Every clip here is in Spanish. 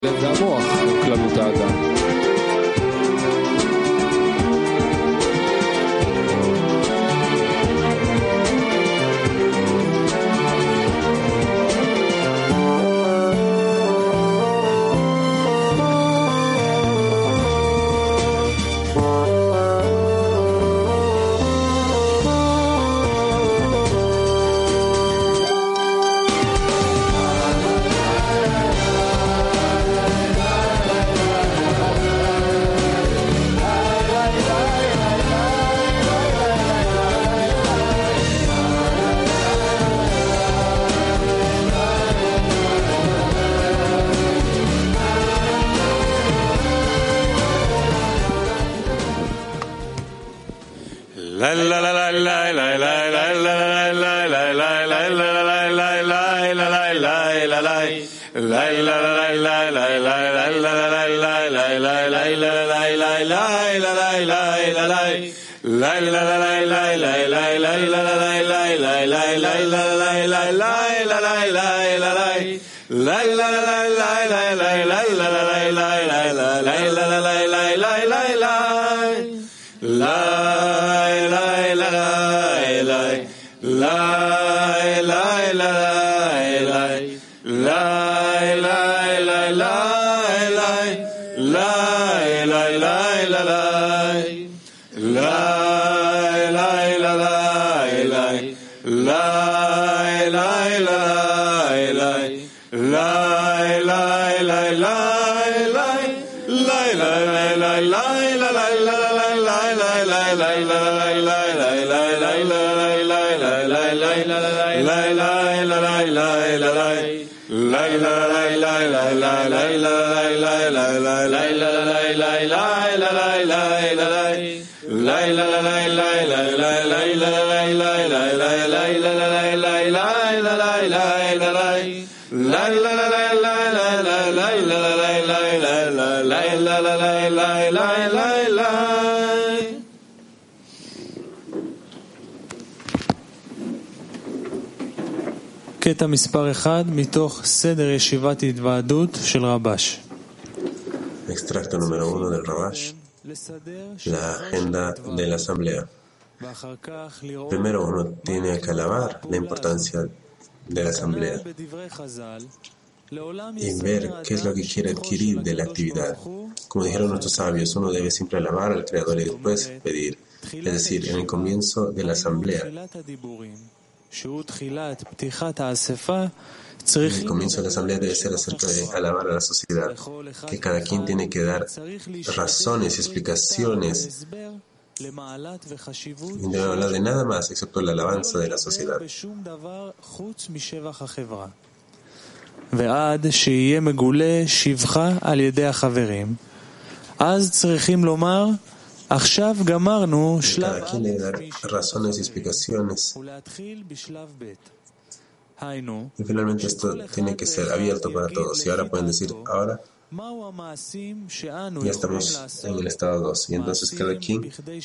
הלב והמוח, כללות האדם. קטע מספר 1 מתוך סדר ישיבת התוועדות של רבש. Extracto número 1 del Rabash, la agenda de la asamblea. Primero uno tiene que alabar la importancia de la asamblea y ver qué es lo que quiere adquirir de la actividad. Como dijeron nuestros sabios, uno debe siempre alabar al Creador y después pedir. Es decir, en el comienzo de la asamblea, el comienzo de la asamblea debe ser acerca de alabar a la sociedad, que cada quien tiene que dar razones y explicaciones y no debe hablar de nada más excepto la alabanza de la sociedad. ועד שיהיה מגולה שבחה על ידי החברים, אז צריכים לומר, עכשיו גמרנו שלב ולהתחיל בשלב ב'. Y finalmente esto tiene que ser abierto para todos. Y ahora pueden decir, ahora ya estamos en el estado 2. Y entonces cada quien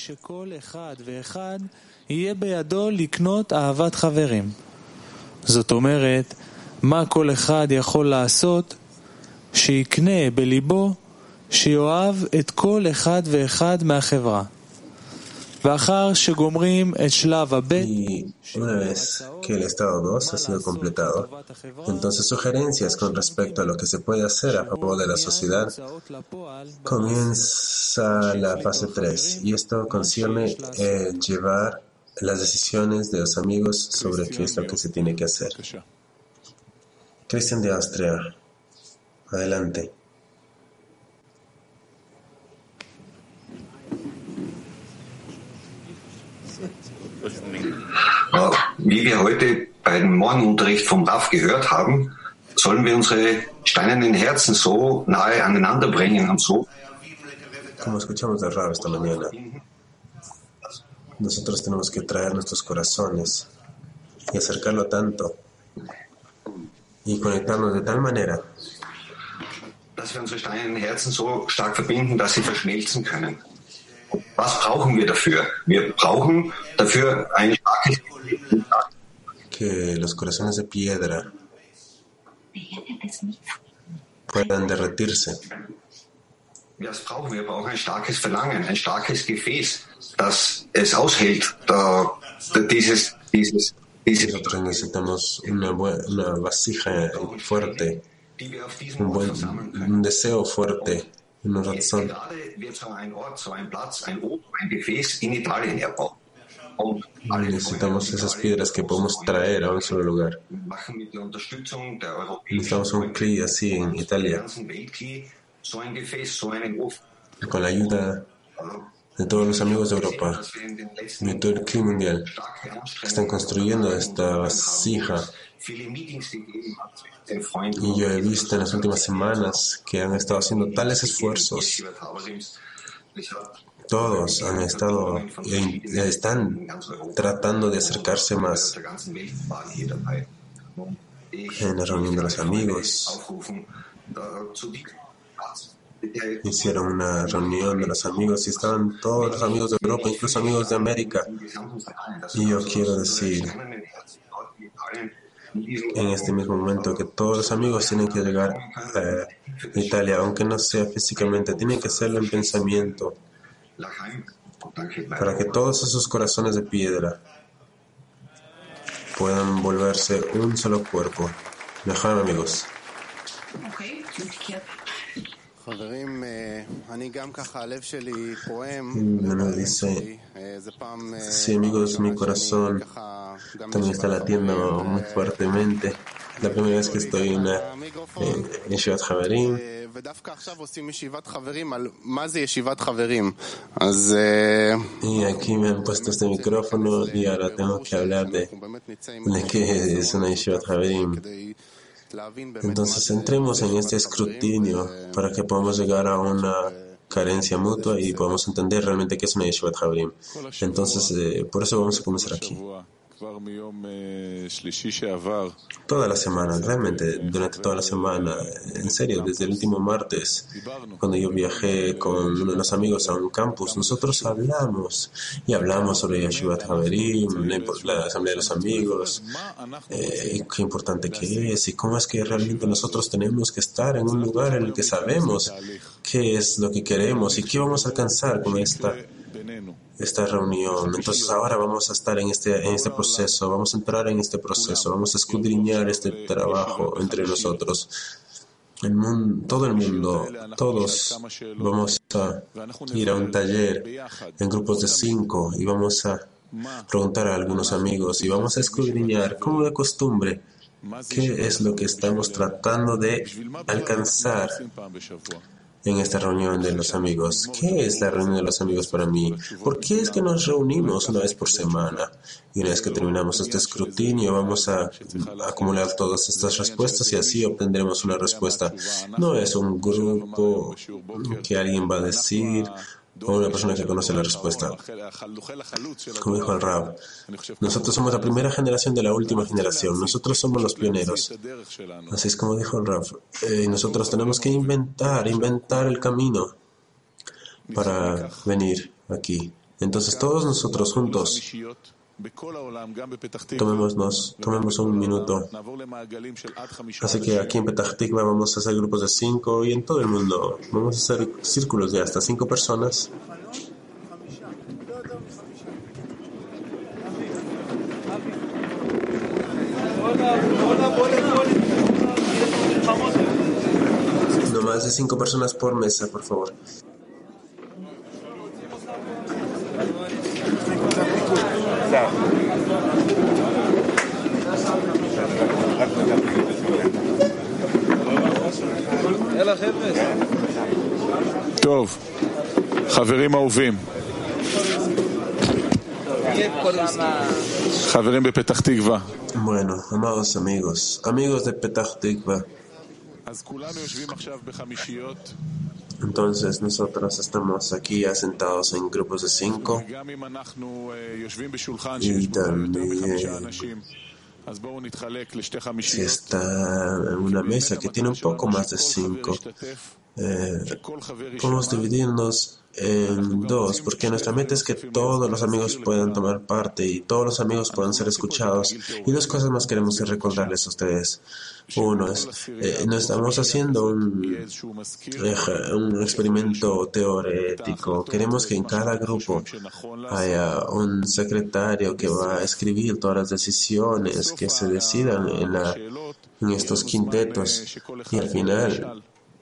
יהיה בידו לקנות אהבת חברים. זאת אומרת, מה כל אחד יכול לעשות שיקנה בליבו שיאהב את כל אחד ואחד מהחברה. ואחר שגומרים את שלב הבית, y una vez que el estado 2 ha sido completado, entonces sugerencias con respecto a lo que se puede hacer a favor de la sociedad, comienza la fase 3 y esto concierne llevar las decisiones de los amigos sobre qué es lo que se tiene que hacer. Cristian de Austria, adelante. Wie wir heute beim Morgenunterricht vom Rav gehört haben, sollen wir unsere steinernen Herzen so nahe aneinander bringen und so. Como escuchamos del Rav esta mañana, nosotros tenemos que traer nuestros corazones y acercarlo tanto y conectarnos de tal manera, dass wir unsere steinernen Herzen so stark verbinden, dass sie verschmelzen können. Was brauchen wir dafür? Wir brauchen dafür eine starke que los corazones de piedra puedan derretirse. Das brauchen wir brauchen ein starkes Verlangen, ein starkes Gefäß, das es aushält. Nosotros necesitamos una vasija fuerte, un deseo fuerte, una razón. Necesitamos esas piedras que podemos traer a un solo lugar. Necesitamos un CLI así en Italia, con la ayuda de todos los amigos de Europa, de todo el CLI mundial, que están construyendo esta vasija. Y yo he visto en las últimas semanas que han estado haciendo tales esfuerzos. Todos han estado y están tratando de acercarse más. En la reunión de los amigos hicieron una reunión de los amigos y estaban todos los amigos de Europa, incluso amigos de América. Y yo quiero decir en este mismo momento que todos los amigos tienen que llegar a Italia, aunque no sea físicamente, tienen que hacerlo en pensamiento, para que todos esos corazones de piedra puedan volverse un solo cuerpo. Mejor, amigos. Nos dice, sí, amigos, mi corazón también está latiendo muy fuertemente. La primera vez que estoy en Yeshivat Haverim. Y aquí me han puesto este micrófono y ahora tengo que hablar de qué es una Yeshivat Haverim. Entonces entremos en este escrutinio para que podamos llegar a una carencia mutua y podamos entender realmente qué es una Yeshivat Haverim. Entonces, por eso vamos a comenzar aquí. Toda la semana, realmente durante toda la semana, en serio, desde el último martes, cuando yo viajé con uno de los amigos a un campus, nosotros hablamos sobre Yeshivat Haverim, la asamblea de los amigos, qué importante que es y cómo es que realmente nosotros tenemos que estar en un lugar en el que sabemos qué es lo que queremos y qué vamos a alcanzar con esta reunión. Entonces ahora vamos a estar en este proceso, vamos a entrar en este proceso, vamos a escudriñar este trabajo entre nosotros. Todo el mundo, todos vamos a ir a un taller en grupos de 5 y vamos a preguntar a algunos amigos y vamos a escudriñar, como de costumbre, qué es lo que estamos tratando de alcanzar en esta reunión de los amigos. ¿Qué es la reunión de los amigos para mí? ¿Por qué es que nos reunimos una vez por semana? Y una vez que terminamos este escrutinio, vamos a acumular todas estas respuestas y así obtendremos una respuesta. No es un grupo que alguien va a decir o una persona que conoce la respuesta. Como dijo el Rab, nosotros somos la primera generación de la última generación. Nosotros somos los pioneros. Así es como dijo el Rab. Y nosotros tenemos que inventar el camino para venir aquí. Entonces todos nosotros juntos tomemos un minuto. Así que aquí en Petah Tikva vamos a hacer grupos de 5 y en todo el mundo vamos a hacer círculos de hasta 5 personas. No más de 5 personas por mesa, por favor. טוב, חברים אהובים, חברים בפתח תקווה. Bueno, amados amigos de Petah Tikva. אז כולנו יושבים עכשיו בחמישיות. Entonces nosotros estamos aquí asentados en grupos de 5 y también si está en una mesa que tiene un poco más de 5, podemos dividirnos en dos, porque nuestra meta es que todos los amigos puedan tomar parte y todos los amigos puedan ser escuchados. Y dos cosas más queremos recordarles a ustedes. Uno es, no estamos haciendo un experimento teórico. Queremos que en cada grupo haya un secretario que va a escribir todas las decisiones que se decidan en estos quintetos. Y al final,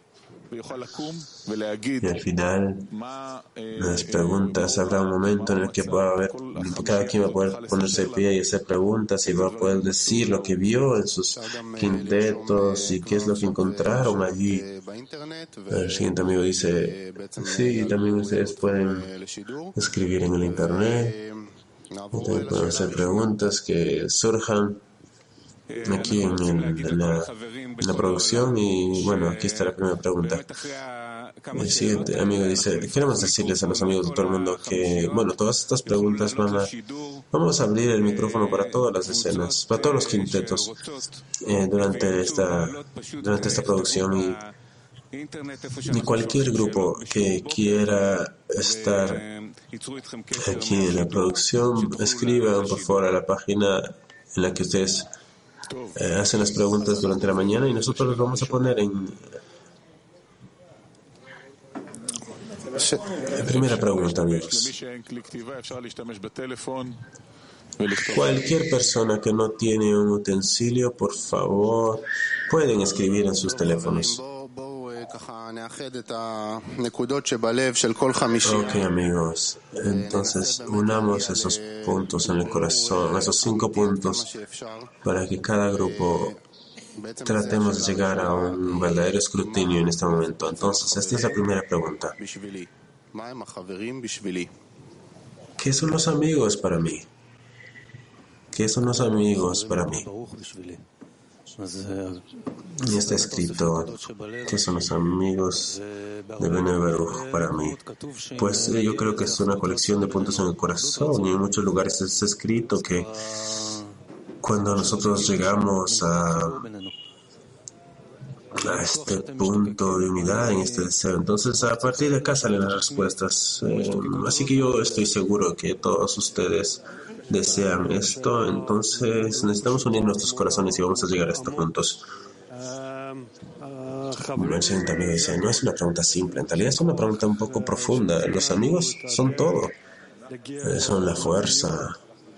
las preguntas, habrá un momento en el que cada quien va a poder ponerse de pie y hacer preguntas y va a poder decir lo que vio en sus quintetos y qué es lo que encontraron allí. El siguiente amigo dice, sí, también ustedes pueden escribir en el internet y también pueden hacer preguntas que surjan aquí en la producción. Y bueno, aquí está la primera pregunta. El siguiente amigo dice, queremos decirles a los amigos de todo el mundo que, bueno, todas estas preguntas vamos a abrir el micrófono para todas las escenas, para todos los quintetos durante esta producción, y cualquier grupo que quiera estar aquí en la producción, escriban por favor a la página en la que ustedes hacen las preguntas durante la mañana y nosotros los vamos a poner en primera pregunta, amigos. Cualquier persona que no tiene un utensilio, por favor, pueden escribir en sus teléfonos. Ok, amigos, entonces unamos esos puntos en el corazón, esos 5 puntos, para que cada grupo tratemos de llegar a un verdadero escrutinio en este momento. Entonces, esta es la primera pregunta. ¿Qué son los amigos para mí? ¿Qué son los amigos para mí? Y está escrito, ¿qué son los amigos de Bnei Baruch para mí? Pues yo creo que es una colección de puntos en el corazón, y en muchos lugares está escrito que cuando nosotros llegamos a este punto de unidad, en este deseo, entonces a partir de acá salen las respuestas. Así que yo estoy seguro que todos ustedes desean esto, entonces necesitamos unir nuestros corazones y vamos a llegar a esto juntos. El siguiente amigo dice, no es una pregunta simple, en realidad es una pregunta un poco profunda. Los amigos son todo, son la fuerza,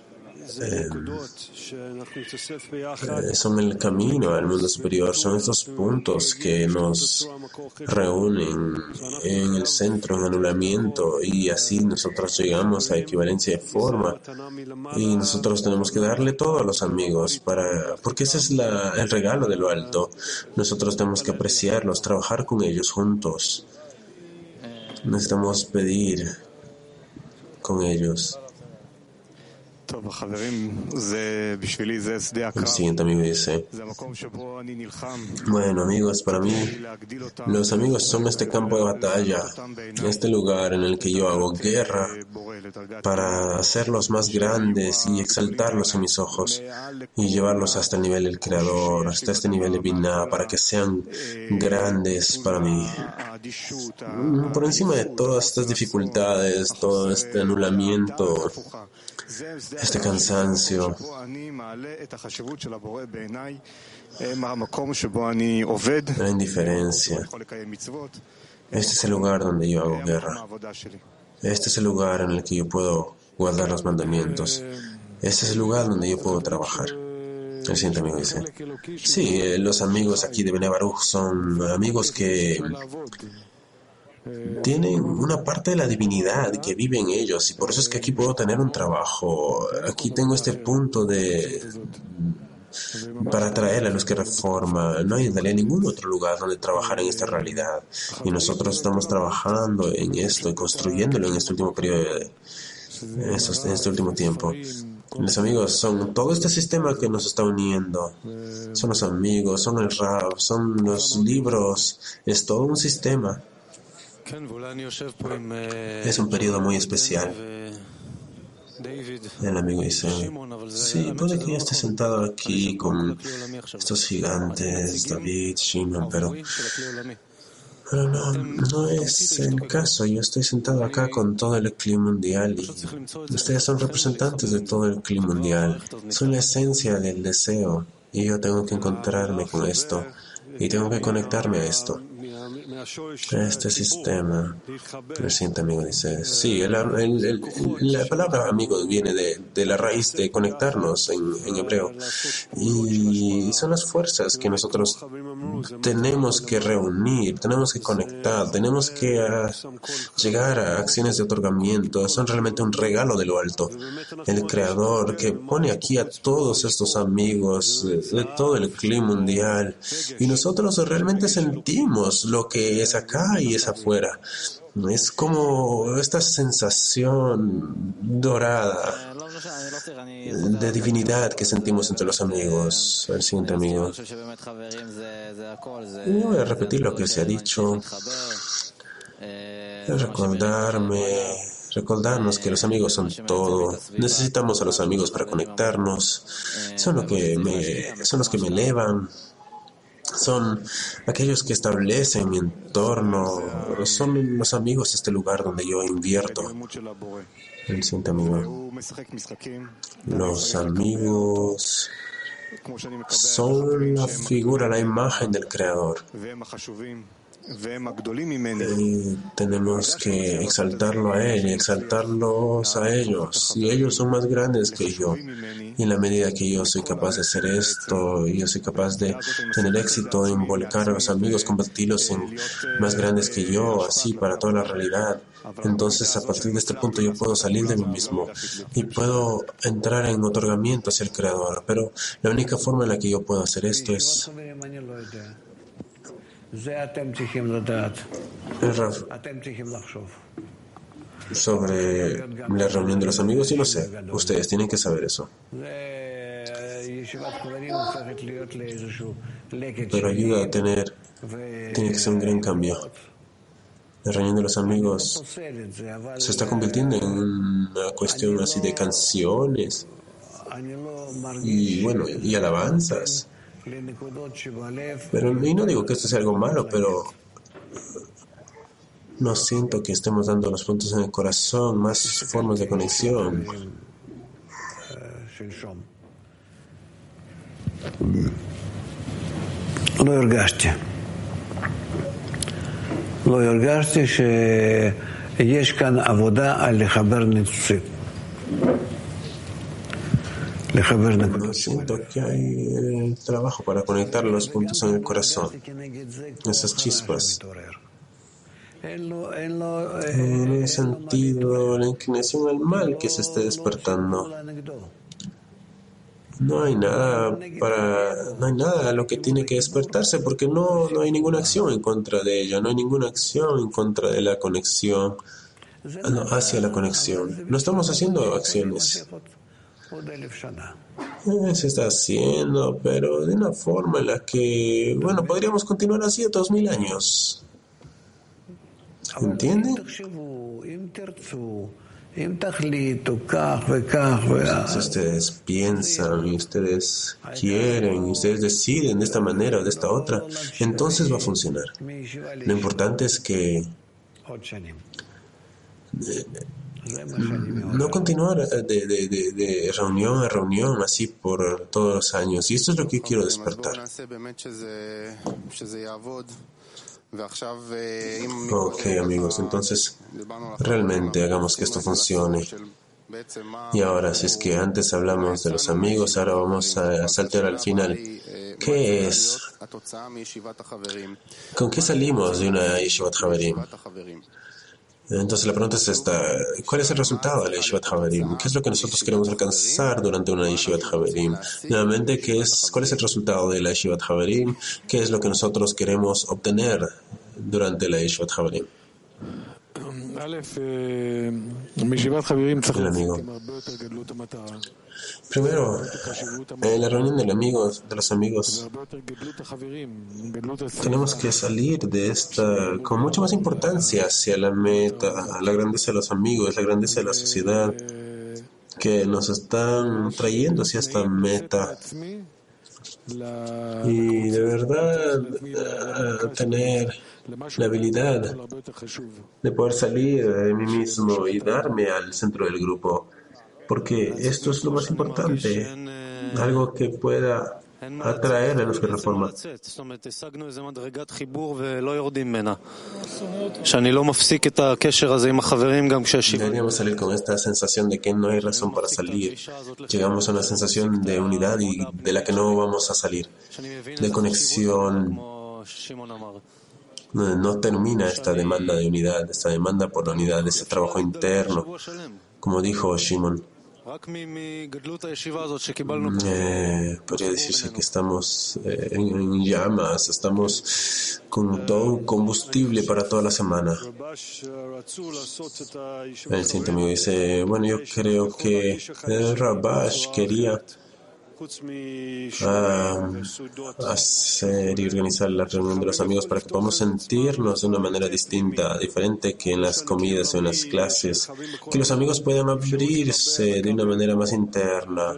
son el camino al mundo superior, son estos puntos que nos reúnen en el centro, en anulamiento, y así nosotros llegamos a equivalencia de forma, y nosotros tenemos que darle todo a los amigos porque ese es el regalo de lo alto. Nosotros tenemos que apreciarlos, trabajar con ellos juntos, necesitamos pedir con ellos. El siguiente amigo dice, bueno, amigos, para mí los amigos son este campo de batalla, este lugar en el que yo hago guerra para hacerlos más grandes y exaltarlos en mis ojos y llevarlos hasta el nivel del Creador, hasta este nivel de Binah, para que sean grandes para mí. Por encima de todas estas dificultades, todo este anulamiento, este cansancio, la indiferencia, este es el lugar donde yo hago guerra. Este es el lugar en el que yo puedo guardar los mandamientos. Este es el lugar donde yo puedo trabajar. El siguiente amigo dice, sí, los amigos aquí de Bnei Baruch son amigos que tienen una parte de la divinidad que vive en ellos, y por eso es que aquí puedo tener un trabajo. Aquí tengo este punto para traer la luz que reforma. No hay en realidad ningún otro lugar donde trabajar en esta realidad, y nosotros estamos trabajando en esto y construyéndolo en este último periodo, en este último tiempo. Los amigos son todo este sistema que nos está uniendo. Son los amigos, son el Rab, son los libros, es todo un sistema. Es un periodo muy especial. El amigo dice, sí, puede que yo esté sentado aquí con estos gigantes, David, Shimon, pero Pero no es el caso. Yo estoy sentado acá con todo el clima mundial y ustedes son representantes de todo el clima mundial. Son la esencia del deseo y yo tengo que encontrarme con esto y tengo que conectarme a esto. Este sistema, el siguiente amigo dice, sí, la palabra amigo viene de la raíz de conectarnos en hebreo. Y son las fuerzas que nosotros tenemos que reunir, tenemos que conectar, tenemos que llegar a acciones de otorgamiento. Son realmente un regalo de lo alto. El Creador que pone aquí a todos estos amigos de todo el clima mundial y nosotros realmente sentimos lo que es acá y es afuera. Es como esta sensación dorada de divinidad que sentimos entre los amigos. El siguiente amigo. Y voy a repetir lo que se ha dicho. Recordarnos que los amigos son todo. Necesitamos a los amigos para conectarnos. Son los que me elevan. Son aquellos que establecen mi entorno. Son los amigos de este lugar donde yo invierto. El siguiente amigo. Los amigos son la figura, la imagen del Creador. Tenemos que exaltarlo a Él y exaltarlos a ellos. Y ellos son más grandes que yo. Y en la medida que yo soy capaz de hacer esto, y yo soy capaz de tener éxito, de involucrar a los amigos, convertirlos en más grandes que yo, así para toda la realidad. Entonces, a partir de este punto, yo puedo salir de mí mismo y puedo entrar en otorgamiento hacia el Creador. Pero la única forma en la que yo puedo hacer esto es sobre la reunión de los amigos. Yo no sé, ustedes tienen que saber eso. Pero ayuda a tiene que ser un gran cambio. La reunión de los amigos se está convirtiendo en una cuestión así de canciones y bueno, y alabanzas. Pero, y no digo que esto sea algo malo, pero no siento que estemos dando los puntos en el corazón, más formas de conexión. לא הרגשתי שיש כאן עבודה על לחבר ניצוצים. No siento que hay trabajo para conectar los puntos en el corazón, esas chispas. En ese sentido, la inclinación al mal que se esté despertando. No hay nada a lo que tiene que despertarse porque no hay ninguna acción en contra de ella, no hay ninguna acción en contra de la conexión, hacia la conexión. No estamos haciendo acciones. Se está haciendo, pero de una forma en la que, bueno, podríamos continuar así 2000 años. ¿Entiende? Si ustedes piensan y ustedes quieren y ustedes deciden de esta manera o de esta otra, entonces va a funcionar. Lo importante es que no continuar de reunión a reunión así por todos los años. Y esto es lo que quiero despertar. Ok, amigos, entonces realmente hagamos que esto funcione. Y ahora, si es que antes hablamos de los amigos, ahora vamos a saltar al final. ¿Qué es? ¿Con qué salimos de una Yeshivat Haverim? Entonces la pregunta es esta: ¿cuál es el resultado de la Yeshivat Haverim? ¿Qué es lo que nosotros queremos alcanzar durante una Yeshivat Haverim? Nuevamente, ¿cuál es el resultado de la Yeshivat Haverim? ¿Qué es lo que nosotros queremos obtener durante la Yeshivat Haverim? El amigo. Primero, en la reunión de los amigos, tenemos que salir de esta con mucha más importancia hacia la meta, la grandeza de los amigos, la grandeza de la sociedad que nos están trayendo hacia esta meta. Y de verdad tener la habilidad de poder salir de mí mismo y darme al centro del grupo, porque esto es lo más importante, algo que pueda atraer a nuestra reforma. Deberíamos salir con esta sensación de que no hay razón para salir. Llegamos a una sensación de unidad y de la que no vamos a salir, de conexión. No termina esta demanda de unidad, esta demanda por la unidad, ese trabajo interno, como dijo Shimon. Podría decirse que estamos en llamas, estamos con todo un combustible para toda la semana. El siguiente amigo dice, bueno, yo creo que el Rabash quería hacer y organizar la reunión de los amigos para que podamos sentirnos de una manera distinta, diferente que en las comidas o en las clases, que los amigos puedan abrirse de una manera más interna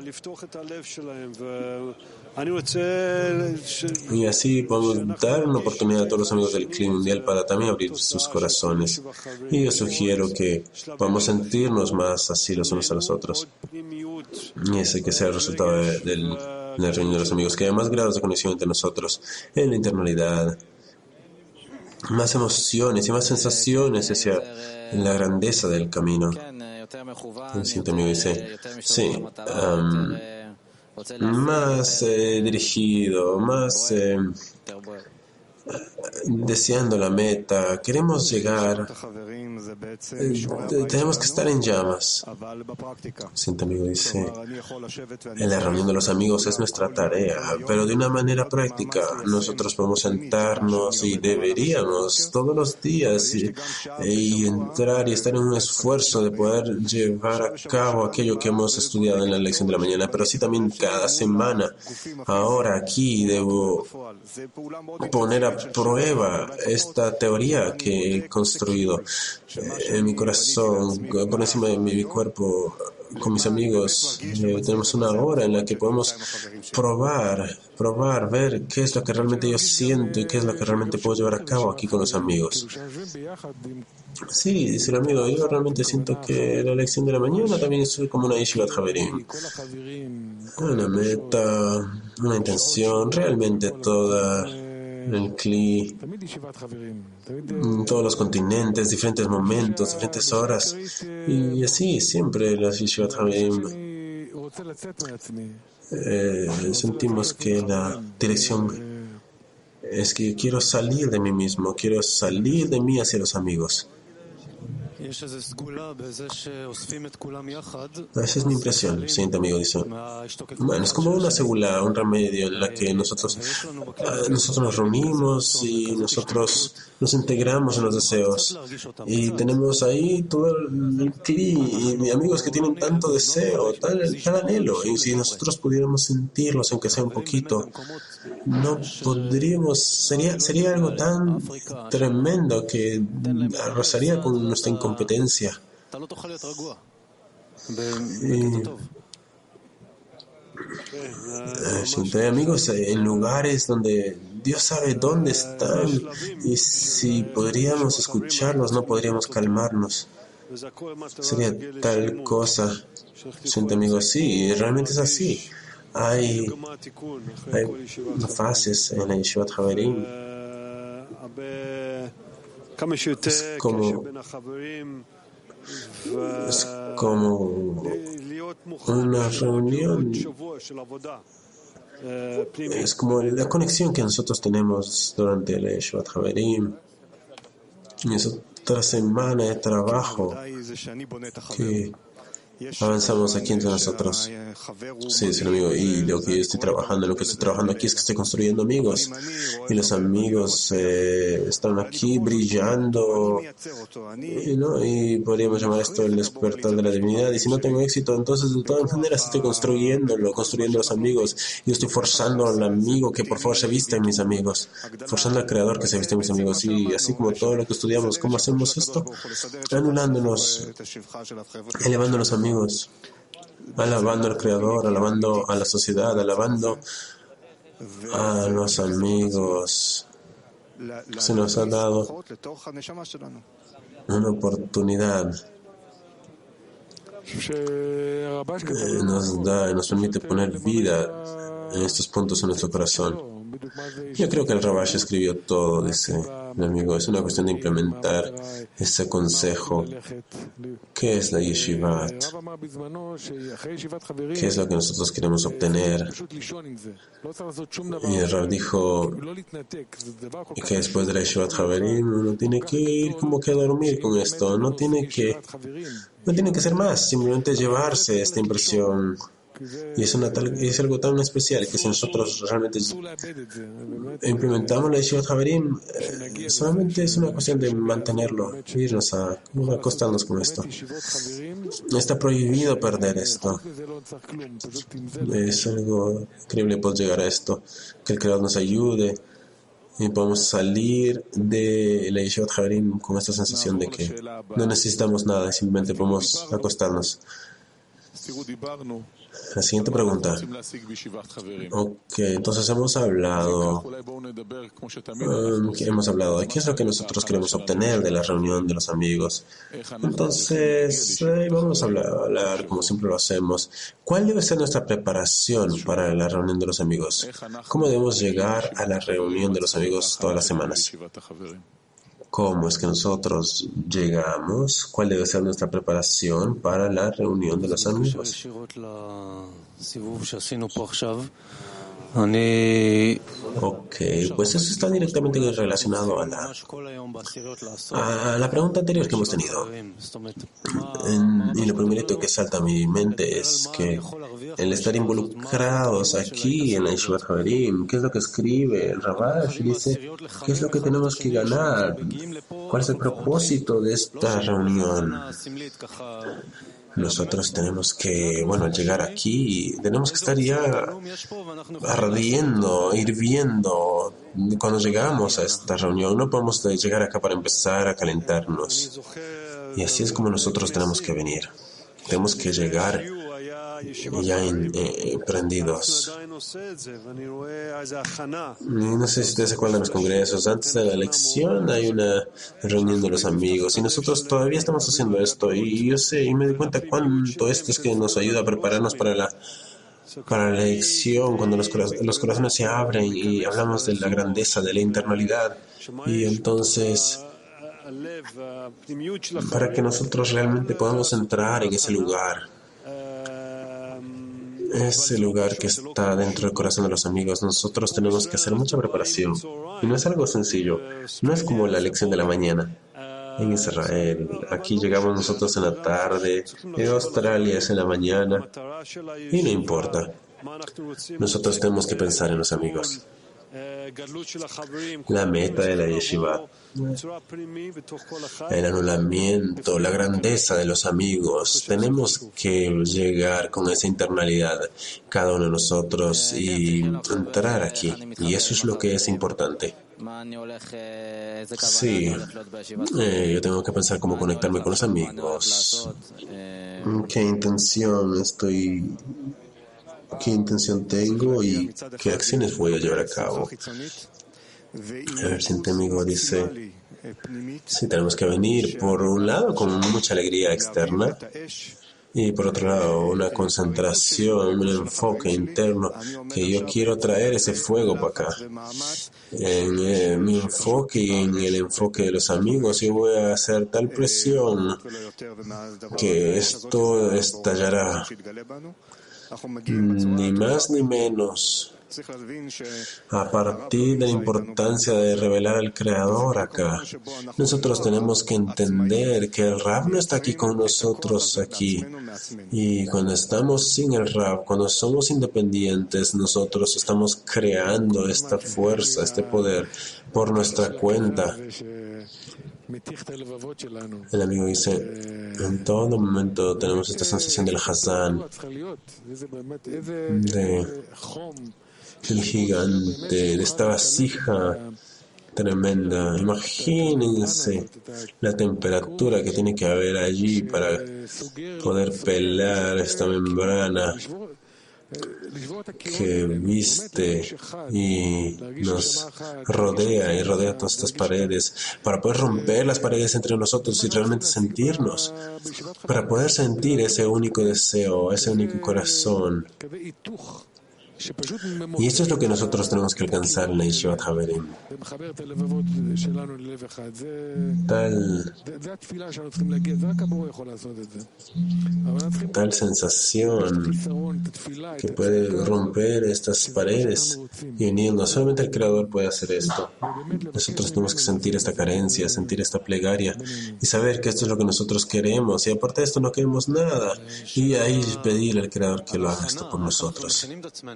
y así podemos dar una oportunidad a todos los amigos del Clima Mundial para también abrir sus corazones. Y yo sugiero que podamos sentirnos más así los unos a los otros. Y ese que sea el resultado de la reunión de los amigos, que haya más grados de conexión entre nosotros en la internalidad, más emociones y más sensaciones hacia la grandeza del camino. El siguiente amigo dice, sí, más dirigido, más deseando la meta, queremos llegar, tenemos que estar en llamas. El siguiente amigo dice, en la reunión de los amigos es nuestra tarea, pero de una manera práctica. Nosotros podemos sentarnos y deberíamos todos los días y entrar y estar en un esfuerzo de poder llevar a cabo aquello que hemos estudiado en la lección de la mañana, pero sí también cada semana. Ahora aquí debo poner a prueba esta teoría que he construido en mi corazón, por encima de mi cuerpo, con mis amigos. Tenemos una hora en la que podemos probar, ver qué es lo que realmente yo siento y qué es lo que realmente puedo llevar a cabo aquí con los amigos. Sí, dice el amigo, yo realmente siento que la lección de la mañana también es como una Yeshivat Haverim. Una meta, una intención, realmente toda el Kli, todos los continentes, diferentes momentos, diferentes horas, y así siempre las Yeshivat Haverim sentimos que la dirección es que quiero salir de mí mismo, quiero salir de mí hacia los amigos. Esa es mi impresión. El siguiente amigo dice, bueno, es como una segula, un remedio en la que nosotros nos reunimos y nosotros nos integramos en los deseos y tenemos ahí todo el cli y amigos que tienen tanto deseo, tal anhelo, y si nosotros pudiéramos sentirlos aunque sea un poquito, no podríamos, sería algo tan tremendo que arrasaría con nuestra incompetencia. Siempre hay amigos en lugares donde Dios sabe dónde están, y si podríamos escucharlos no podríamos calmarnos. Sería tal cosa. Siente amigos, sí, realmente es así. Hay fases en la Yeshivat Haverim. Es como una reunión. Es como la conexión que nosotros tenemos durante la Yeshivat Haverim. Y es otra semana de trabajo que avanzamos aquí entre nosotros. Sí, es el amigo. Y lo que yo estoy trabajando aquí es que estoy construyendo amigos. Y los amigos están aquí brillando. Y podríamos llamar esto el despertar de la divinidad. Y si no tengo éxito, entonces de todas maneras estoy construyendo los amigos. Yo estoy forzando al amigo que por favor se vista en mis amigos. Forzando al creador que se viste en mis amigos. Y así como todo lo que estudiamos, ¿cómo hacemos esto? Anulándonos, elevando a los amigos, alabando al Creador, alabando a la sociedad, alabando a los amigos. se nos ha dado una oportunidad. Nos permite poner vida en estos puntos en nuestro corazón. Yo creo que el Rabash escribió todo, dice mi amigo. Es una cuestión de implementar ese consejo. ¿Qué es la yeshivat? ¿Qué es lo que nosotros queremos obtener? Y el Rab dijo que después de la yeshivat Haverim uno tiene que ir como que a dormir con esto. No tiene que ser más, simplemente llevarse esta impresión. Y es algo tan especial que si nosotros realmente implementamos la Yeshivat Haverim, solamente es una cuestión de mantenerlo, irnos a acostarnos con esto. Está prohibido perder esto. Es algo increíble poder llegar a esto, que el Creador nos ayude y podamos salir de la Yeshivat Haverim con esta sensación de que no necesitamos nada, simplemente podemos acostarnos. La siguiente pregunta. Ok, entonces hemos hablado de qué es lo que nosotros queremos obtener de la reunión de los amigos. Entonces, vamos a hablar como siempre lo hacemos. ¿Cuál debe ser nuestra preparación para la reunión de los amigos? ¿Cómo debemos llegar a la reunión de los amigos todas las semanas? ¿Cómo es que nosotros llegamos? ¿Cuál debe ser nuestra preparación para la reunión de los amigos? Ok, pues eso está directamente relacionado a la pregunta anterior que hemos tenido. Y lo primerito que salta a mi mente es que el estar involucrados aquí en la Yeshivat Haverim, ¿qué es lo que escribe el Rabash? Dice, ¿qué es lo que tenemos que ganar? ¿Cuál es el propósito de esta reunión? Nosotros tenemos que, al llegar aquí, tenemos que estar ya ardiendo, hirviendo. Cuando llegamos a esta reunión, no podemos llegar acá para empezar a calentarnos. Y así es como nosotros tenemos que venir. Tenemos que llegar ya prendidos. No sé si ustedes se acuerdan de los congresos. Antes de la elección hay una reunión de los amigos y nosotros todavía estamos haciendo esto. Y yo sé y me doy cuenta cuánto esto es que nos ayuda a prepararnos para la elección, cuando los corazones se abren y hablamos de la grandeza, de la internalidad. Y entonces, para que nosotros realmente podamos entrar en ese lugar que está dentro del corazón de los amigos, nosotros tenemos que hacer mucha preparación. Y no es algo sencillo. No es como la lección de la mañana en Israel. Aquí llegamos nosotros en la tarde, en Australia es en la mañana. Y no importa. Nosotros tenemos que pensar en los amigos. La meta de la yeshiva, el anulamiento, la grandeza de los amigos. Tenemos que llegar con esa internalidad, cada uno de nosotros, y entrar aquí. Y eso es lo que es importante. Sí, yo tengo que pensar cómo conectarme con los amigos. ¿Qué intención tengo y qué acciones voy a llevar a cabo? El siguiente amigo dice, sí, tenemos que venir por un lado con mucha alegría externa y por otro lado una concentración, un enfoque interno, que yo quiero traer ese fuego para acá. En mi enfoque y en el enfoque de los amigos, yo voy a hacer tal presión que esto estallará. Ni más ni menos. A partir de la importancia de revelar al Creador acá, nosotros tenemos que entender que el Rab no está aquí con nosotros aquí. Y cuando estamos sin el Rab, cuando somos independientes, nosotros estamos creando esta fuerza, este poder por nuestra cuenta. El amigo dice, en todo momento tenemos esta sensación del Hazán, del gigante, de esta vasija tremenda. Imagínense la temperatura que tiene que haber allí para poder pelar esta membrana. que viste y nos rodea y rodea todas estas paredes, para poder romper las paredes entre nosotros y realmente sentirnos, para poder sentir ese único deseo, ese único corazón. Y esto es lo que nosotros tenemos que alcanzar en la Yeshivat Haverim. Tal sensación que puede romper estas paredes y unirnos. Solamente el Creador puede hacer esto. Nosotros tenemos que sentir esta carencia, sentir esta plegaria y saber que esto es lo que nosotros queremos. Y aparte de esto no queremos nada. Y ahí pedirle al Creador que lo haga esto por nosotros.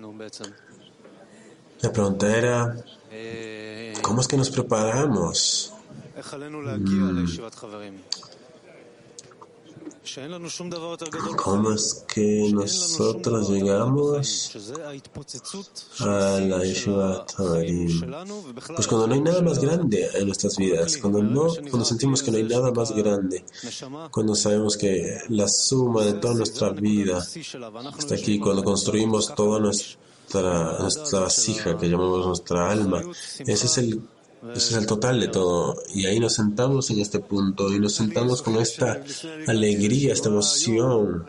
La pregunta era, ¿cómo es que nos preparamos? ¿Cómo es que nosotros llegamos a la Yeshivat Haverim? Pues cuando no hay nada más grande en nuestras vidas, cuando sentimos que no hay nada más grande, cuando sabemos que la suma de toda nuestra vida está aquí, cuando construimos toda nuestra vasija que llamamos nuestra alma, ese es el total de todo. Y ahí nos sentamos en este punto y nos sentamos con esta alegría, esta emoción.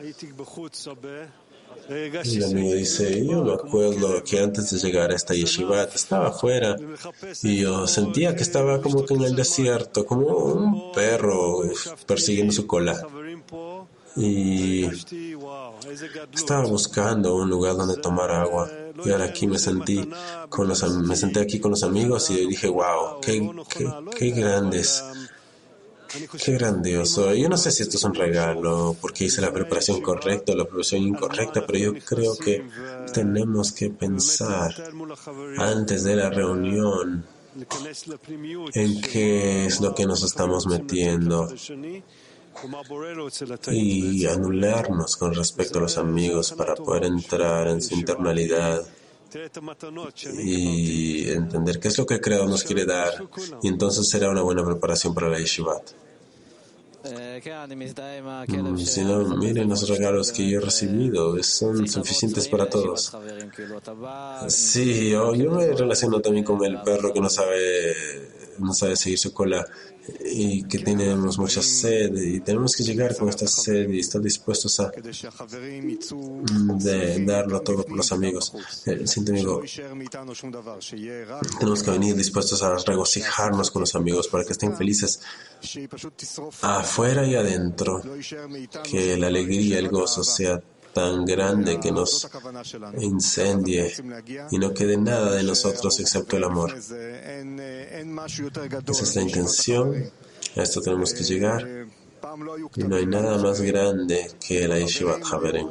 Y el amigo dice, yo me acuerdo que antes de llegar a esta yeshivat estaba afuera y yo sentía que estaba como que en el desierto, como un perro persiguiendo su cola. Y estaba buscando un lugar donde tomar agua. Y ahora aquí me senté aquí con los amigos y dije, wow, qué grandes, qué grandioso. Yo no sé si esto es un regalo, porque hice la preparación correcta o la preparación incorrecta, pero yo creo que tenemos que pensar antes de la reunión en qué es lo que nos estamos metiendo y anularnos con respecto a los amigos para poder entrar en su internalidad y entender qué es lo que el Creador nos quiere dar, y entonces será una buena preparación para la Yeshivat. Si no, miren los regalos que yo he recibido, son suficientes para todos. Sí, yo me relaciono también con el perro que no sabe seguir su cola y que tenemos mucha sed y tenemos que llegar con esta sed y estar dispuestos a darlo todo por los amigos. Siente, amigo, tenemos que venir dispuestos a regocijarnos con los amigos para que estén felices afuera y adentro, que la alegría, el gozo sea tan grande que nos incendie y no quede nada de nosotros excepto el amor. Esa es la intención, a esto tenemos que llegar, y no hay nada más grande que la Yeshivat Haverim.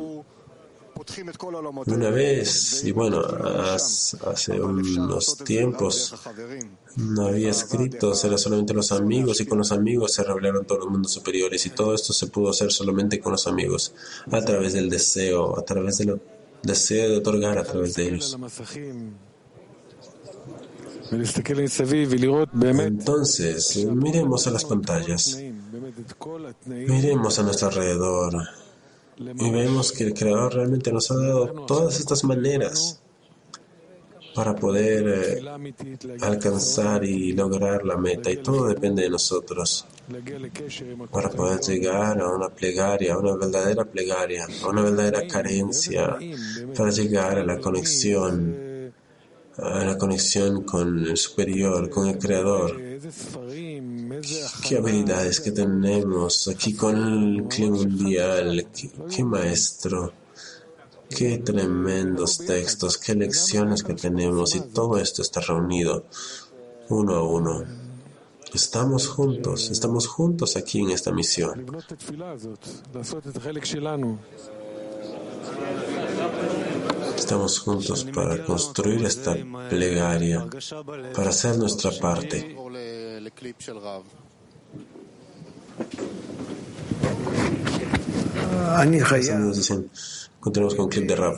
Una vez, y bueno, hace unos tiempos, no había escritos, era solamente los amigos, y con los amigos se revelaron todos los mundos superiores, y todo esto se pudo hacer solamente con los amigos, a través del deseo, a través del deseo de otorgar a través de ellos. Entonces, miremos a las pantallas, miremos a nuestro alrededor, y vemos que el Creador realmente nos ha dado todas estas maneras para poder alcanzar y lograr la meta, y todo depende de nosotros, para poder llegar a una plegaria, a una verdadera carencia, para llegar a la conexión con el superior, con el Creador. Qué habilidades que tenemos aquí con el clima mundial, qué maestro, qué tremendos textos, qué lecciones que tenemos, y todo esto está reunido uno a uno. Estamos juntos aquí en esta misión. Estamos juntos para construir esta plegaria, para hacer nuestra parte. Continuamos con el clip de Rab.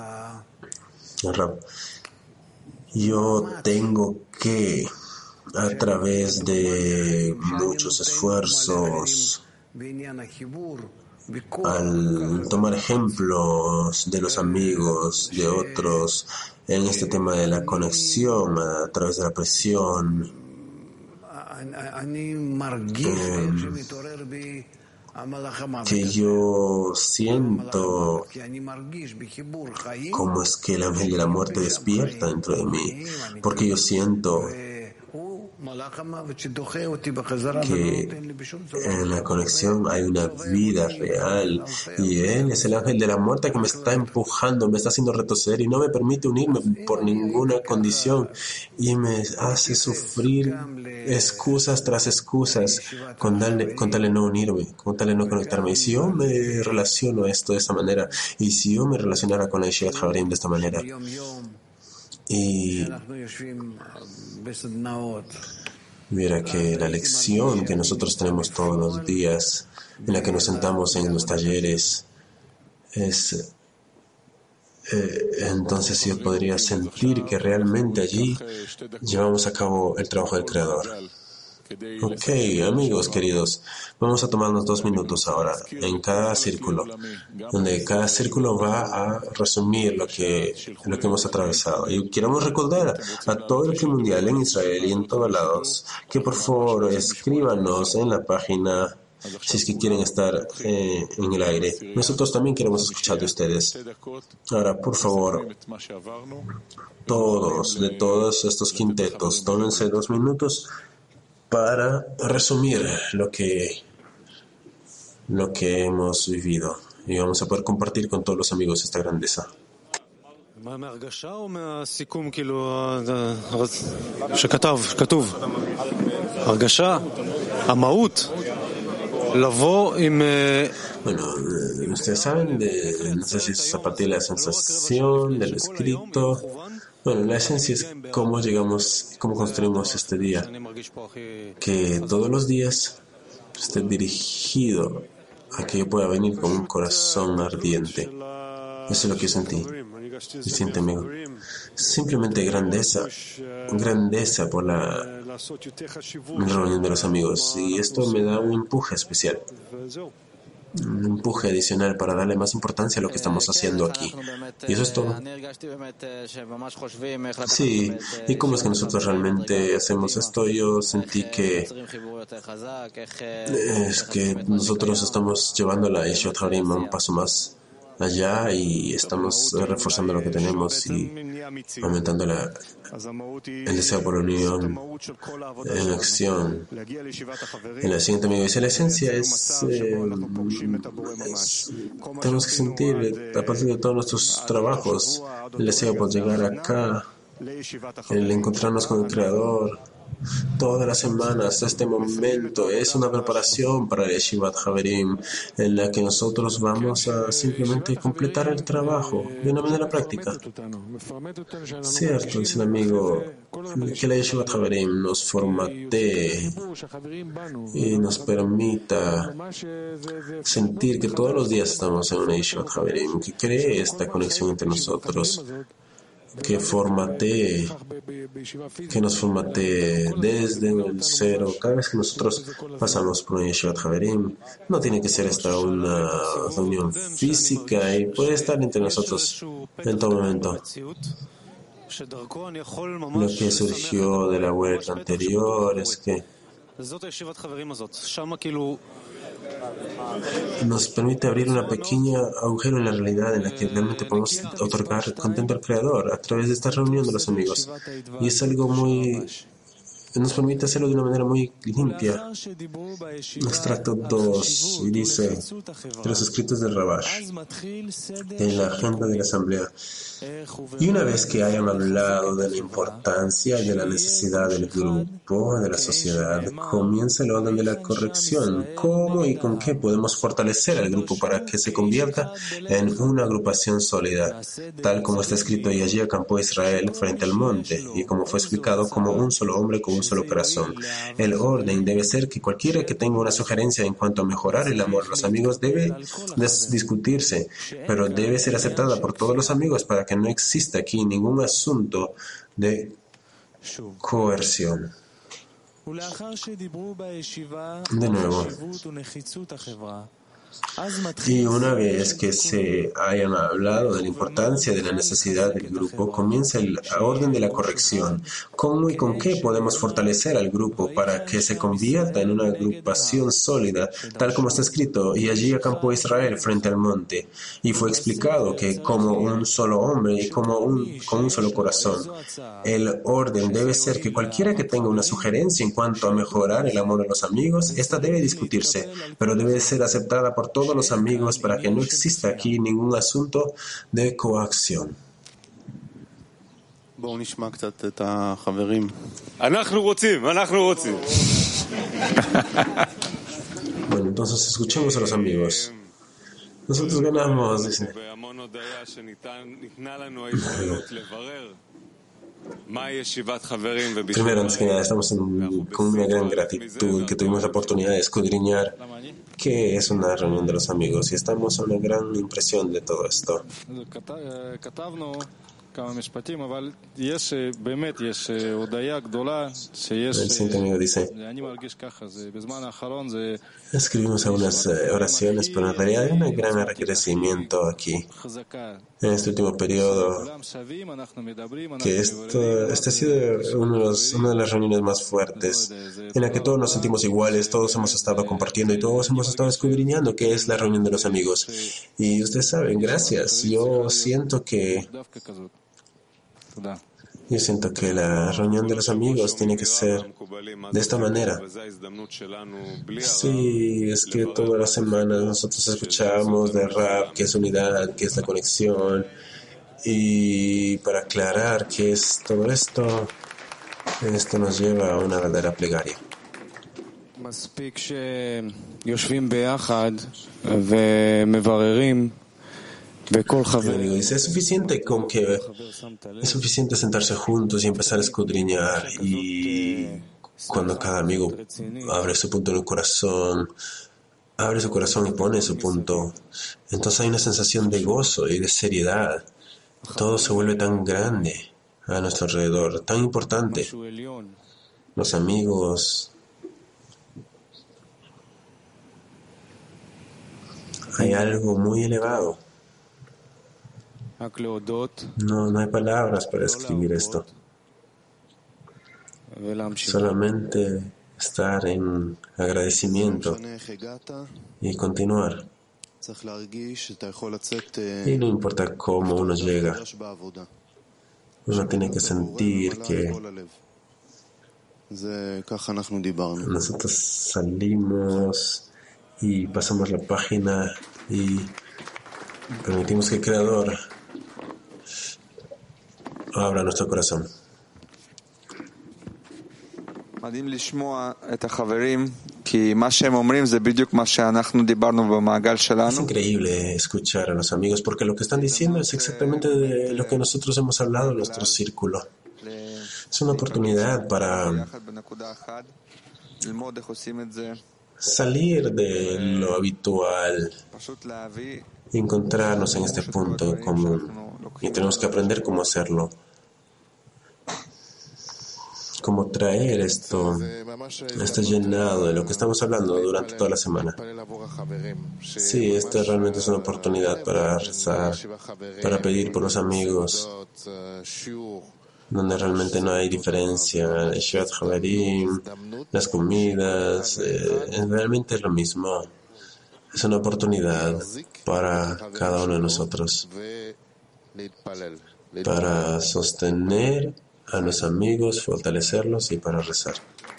Yo tengo que, a través de muchos esfuerzos al tomar ejemplos de los amigos, de otros, en este tema de la conexión a través de la presión, que yo siento cómo es que el ángel de la muerte despierta dentro de mí, porque yo siento que en la conexión hay una vida real y él es el ángel de la muerte que me está empujando, me está haciendo retroceder y no me permite unirme por ninguna condición y me hace sufrir excusas tras excusas con tal de no unirme, con tal de no conectarme. Y si yo me relaciono esto de esta manera, y si yo me relacionara con la Yeshivat Havarim de esta manera, y mira que la lección que nosotros tenemos todos los días, en la que nos sentamos en los talleres, es entonces yo podría sentir que realmente allí llevamos a cabo el trabajo del Creador. Ok, amigos queridos, vamos a tomarnos 2 minutos ahora en cada círculo, donde cada círculo va a resumir lo que hemos atravesado. Y queremos recordar a todo el club mundial en Israel y en todos lados que por favor escríbanos en la página si es que quieren estar en el aire. Nosotros también queremos escuchar de ustedes. Ahora, por favor, de todos estos quintetos, tómense 2 minutos para resumir lo que hemos vivido y vamos a poder compartir con todos los amigos esta grandeza. Bueno, ustedes saben, no sé si es a partir de la sensación, del escrito. Bueno, la esencia es cómo construimos este día. Que todos los días esté dirigido a que yo pueda venir con un corazón ardiente. Eso es lo que yo sentí. ¿Se siente, amigo? Simplemente grandeza por la reunión de los amigos. Y esto me da un empuje especial. Un empuje adicional para darle más importancia a lo que estamos haciendo aquí. Y eso es todo. Sí, ¿y cómo es que nosotros realmente hacemos esto? Yo sentí que nosotros estamos llevando la Yeshivat Havarim a un paso más allá y estamos reforzando lo que tenemos y aumentando el deseo por la unión en acción. En la siguiente amigo dice, la esencia es tenemos que sentir a partir de todos nuestros trabajos el deseo por llegar acá, el encontrarnos con el Creador. Todas las semanas, este momento es una preparación para el Yeshivat Havarim en la que nosotros vamos a simplemente completar el trabajo de una manera práctica. Cierto, dice el amigo, que la Yeshivat Havarim nos formatee y nos permita sentir que todos los días estamos en una Yeshivat Havarim, que cree esta conexión entre nosotros, que nos formatee desde el cero. Cada vez que nosotros pasamos por una Yeshivat Havarim, no tiene que ser esta una reunión física y puede estar entre nosotros en todo momento. Lo que surgió de la vuelta anterior es que nos permite abrir una pequeña agujero en la realidad en la que realmente podemos otorgar contento al Creador a través de esta reunión de los amigos. Y es algo nos permite hacerlo de una manera muy limpia. Extracto 2, y dice, de los escritos de Rabash, en la agenda de la asamblea. Y una vez que hayan hablado de la importancia y de la necesidad del grupo, de la sociedad, comienza el orden de la corrección. ¿Cómo y con qué podemos fortalecer al grupo para que se convierta en una agrupación sólida? Tal como está escrito, y allí acampó Israel frente al monte, y como fue explicado, como un solo hombre con un solo corazón. El orden debe ser que cualquiera que tenga una sugerencia en cuanto a mejorar el amor a los amigos debe discutirse, pero debe ser aceptada por todos los amigos para que no exista aquí ningún asunto de coerción. De nuevo, Y una vez que se hayan hablado de la importancia de la necesidad del grupo, comienza el orden de la corrección. ¿Cómo y con qué podemos fortalecer al grupo para que se convierta en una agrupación sólida, tal como está escrito? Y allí acampó Israel frente al monte. Y fue explicado que como un solo hombre y con un solo corazón. El orden debe ser que cualquiera que tenga una sugerencia en cuanto a mejorar el amor de los amigos, esta debe discutirse, pero debe ser aceptada por todos los amigos para que no exista aquí ningún asunto de coacción. Bueno, entonces escuchemos a los amigos. Nosotros ganamos, dicen. Primero, antes que nada, estamos con una gran gratitud que tuvimos la oportunidad de escudriñar qué es una reunión de los amigos y estamos a una gran impresión de todo esto. El siguiente amigo dice: escribimos algunas oraciones, pero en realidad hay un gran agradecimiento aquí. En este último periodo, que este ha sido una de las reuniones más fuertes, en la que todos nos sentimos iguales, todos hemos estado compartiendo y todos hemos estado escudriñando qué es la reunión de los amigos. Y ustedes saben, gracias. Yo siento que la reunión de los amigos tiene que ser de esta manera. Sí, es que todas las semanas nosotros escuchamos de rap, que es unidad, que es la conexión, y para aclarar qué es todo esto, esto nos lleva a una verdadera plegaria. El amigo dice: es suficiente sentarse juntos y empezar a escudriñar, y cuando cada amigo abre su punto en el corazón, abre su corazón y pone su punto, entonces hay una sensación de gozo y de seriedad. Todo se vuelve tan grande a nuestro alrededor, tan importante. Los amigos, hay algo muy elevado. No hay palabras para escribir esto. Solamente estar en agradecimiento y continuar. Y no importa cómo uno llega, uno tiene que sentir que nosotros salimos y pasamos la página y permitimos que el Creador abra nuestro corazón. Es increíble escuchar a los amigos porque lo que están diciendo es exactamente de lo que nosotros hemos hablado en nuestro círculo. Es una oportunidad para salir de lo habitual y encontrarnos en este punto común. Y tenemos que aprender cómo hacerlo. Cómo traer esto llenado de lo que estamos hablando durante toda la semana. Sí, esta realmente es una oportunidad para rezar, para pedir por los amigos, donde realmente no hay diferencia. Yeshivat Haverim, las comidas, realmente es lo mismo. Es una oportunidad para cada uno de nosotros, para sostener a los amigos, fortalecerlos y para rezar.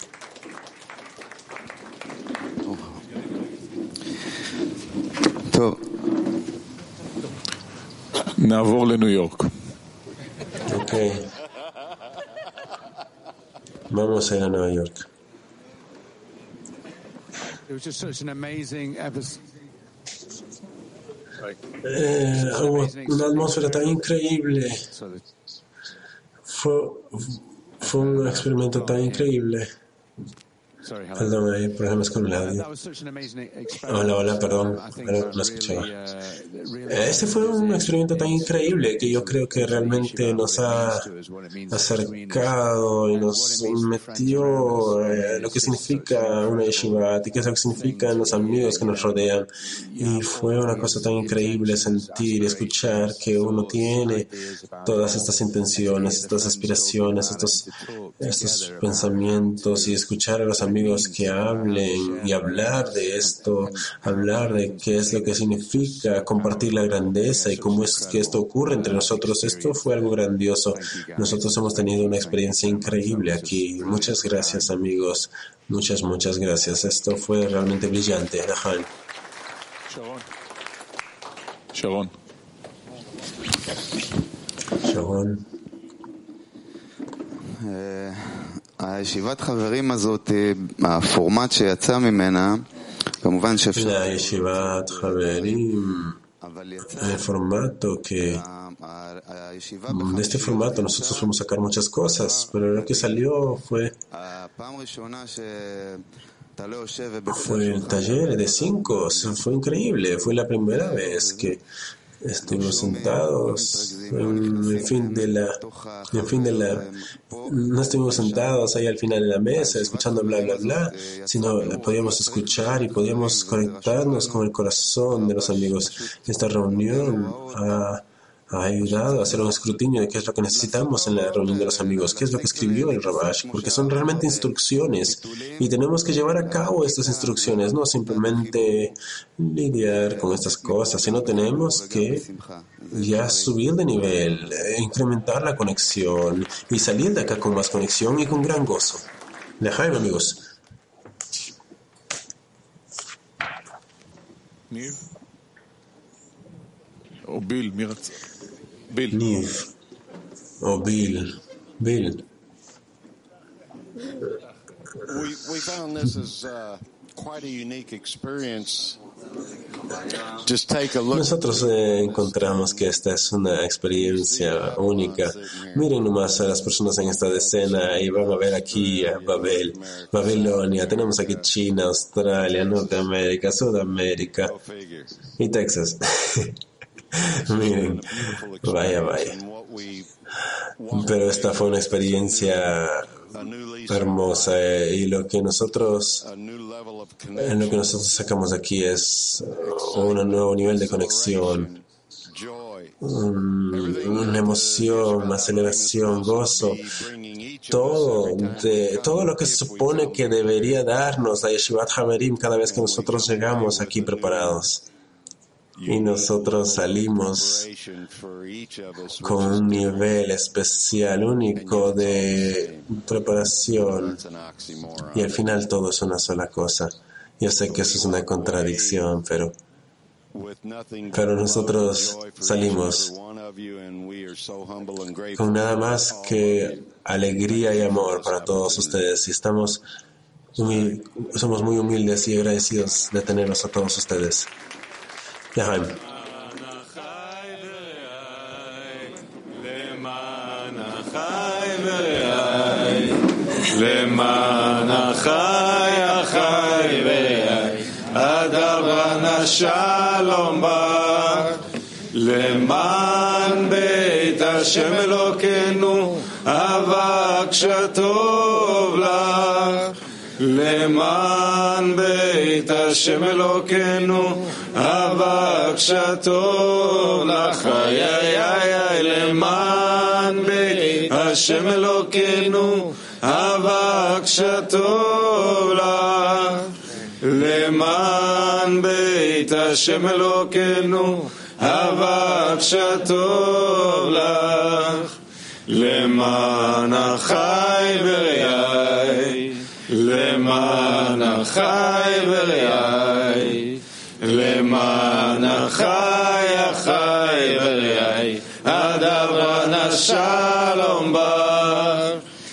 נעבור לניו יורק. Okay. Vamos a ir a Nueva York. It was just such an amazing episode. Una atmósfera tan increíble. Fue un experimento tan increíble. Perdón, hay problemas con el audio. Hola, perdón, no escuchaba. Este fue un experimento tan increíble que yo creo que realmente nos ha acercado y nos metió lo que significa una yeshiva y qué es lo que significan los amigos que nos rodean. Y fue una cosa tan increíble sentir y escuchar que uno tiene todas estas intenciones, estas aspiraciones, estos pensamientos, y escuchar a los amigos que hablen y hablar de esto, hablar de qué es lo que significa compartir la grandeza y cómo es que esto ocurre entre nosotros. Esto fue algo grandioso. Nosotros hemos tenido una experiencia increíble aquí. Muchas gracias, amigos. Muchas gracias. Esto fue realmente brillante. Nahan. Sharon. הישיבת חברים הזאת, הפורמט שיצא ממנה, כמובן שאפשר... La ישיבת חברים, el formato que... De este formato nosotros podemos sacar muchas cosas, pero lo que salió fue el taller de 5, fue increíble, fue la primera vez que estuvimos sentados no estuvimos sentados ahí al final de la mesa escuchando bla bla bla, sino podíamos escuchar y podíamos conectarnos con el corazón de los amigos. Esta reunión ha ayudado a hacer un escrutinio de qué es lo que necesitamos en la reunión de los amigos, qué es lo que escribió el Rabash, porque son realmente instrucciones y tenemos que llevar a cabo estas instrucciones, no simplemente lidiar con estas cosas, sino tenemos que ya subir de nivel, incrementar la conexión y salir de acá con más conexión y con gran gozo. Lejaim, amigos. Niv o Bill. We found this is quite a unique experience. Just take a look. Nosotros encontramos que esta es una experiencia única. Miren nomás a las personas en esta escena y van a ver aquí a Babilonia, tenemos aquí China, Australia, Norteamérica, Sudamérica y Texas. Miren, vaya. Pero esta fue una experiencia hermosa y en lo que nosotros sacamos aquí es un nuevo nivel de conexión, una emoción, una celebración, gozo, todo lo que se supone que debería darnos la Yeshivat Haverim cada vez que nosotros llegamos aquí preparados. Y nosotros salimos con un nivel especial, único de preparación. Y al final todo es una sola cosa. Yo sé que eso es una contradicción, pero nosotros salimos con nada más que alegría y amor para todos ustedes. Y somos muy humildes y agradecidos de tenerlos a todos ustedes. Yahaim. למען החי החי ויי הדרבנה שלום בך למען בית השם אלוקינו אבק שטוב לך למען בית השם אלוקינו אבק שטוב לך איי למען בית השם אלוקינו אבק שטוב לך למען בית השם אלוקינו אבק שטוב לך למען החי ורעי למען החי ורעי למען החי החי ורעי הדרבנה שלום בך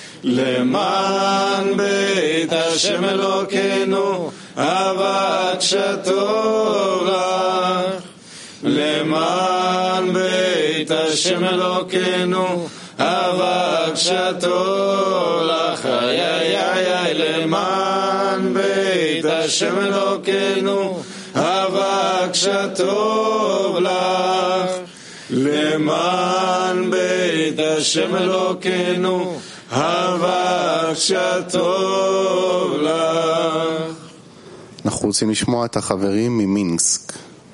למען בית השם אלוקינו אבק שטוב לך למען בית השם אלוקינו אבק שטוב לך למען בית השם אלוקינו אבקשה טוב לך למען בית השם אלוקינו אבקשה טוב לך. אנחנו רוצים לשמוע את החברים ממינסק.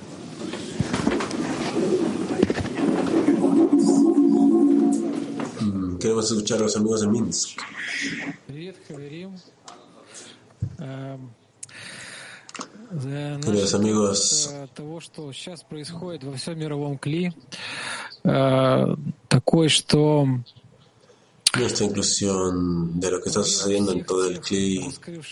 Queremos escuchar a los amigos de Minsk. Queridos amigos, nuestra inclusión de lo que está sucediendo en todo el CLI,